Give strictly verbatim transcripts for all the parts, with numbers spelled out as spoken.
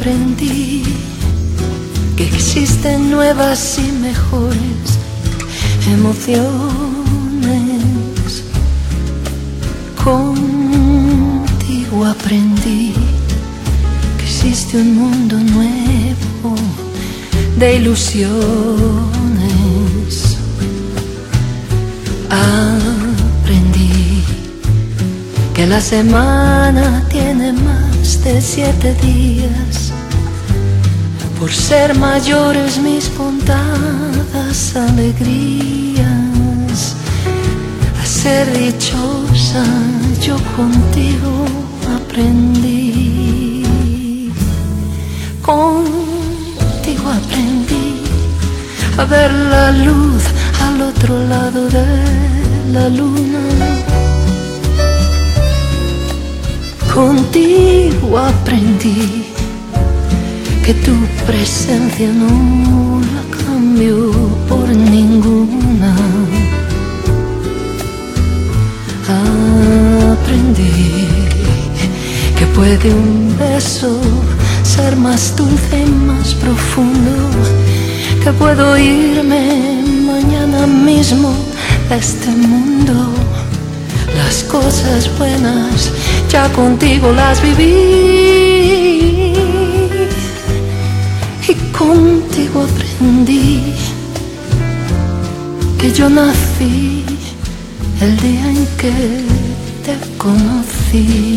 aprendí que existen nuevas y mejores emociones. Contigo aprendí que existe un mundo nuevo de ilusiones. Aprendí que la semana tiene más de siete días, por ser mayores mis contadas alegrías. A ser dichosa yo contigo aprendí. Contigo aprendí a ver la luz al otro lado de la luna. Contigo aprendí que tu presencia no la cambio por ninguna. Aprendí que puede un beso ser más dulce y más profundo, que puedo irme mañana mismo de este mundo. Las cosas buenas ya contigo las viví, y contigo aprendí que yo nací el día en que te conocí.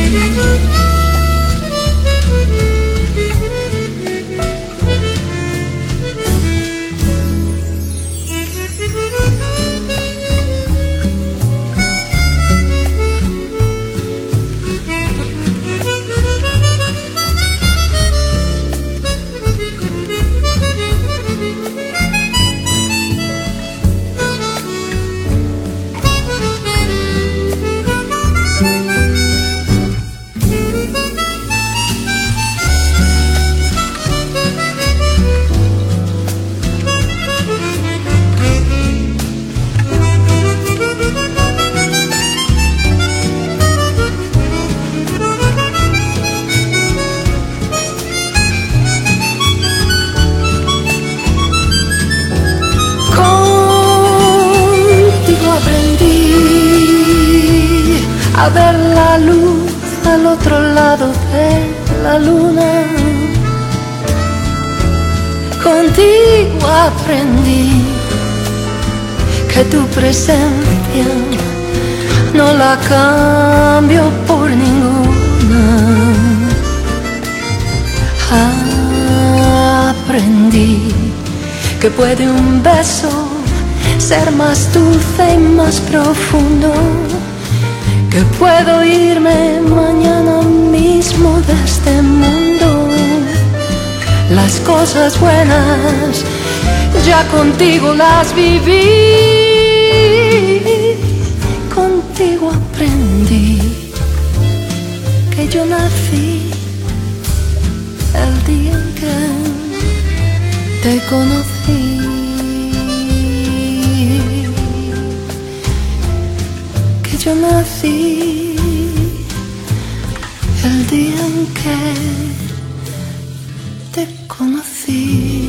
A ver la luz al otro lado de la luna. Contigo aprendí que tu presencia no la cambio por ninguna. Aprendí que puede un beso ser más dulce y más profundo, que puedo irme mañana mismo de este mundo. Las cosas buenas ya contigo las viví, contigo aprendí que yo nací el día en que te conocí. Yo nací el día en que te conocí.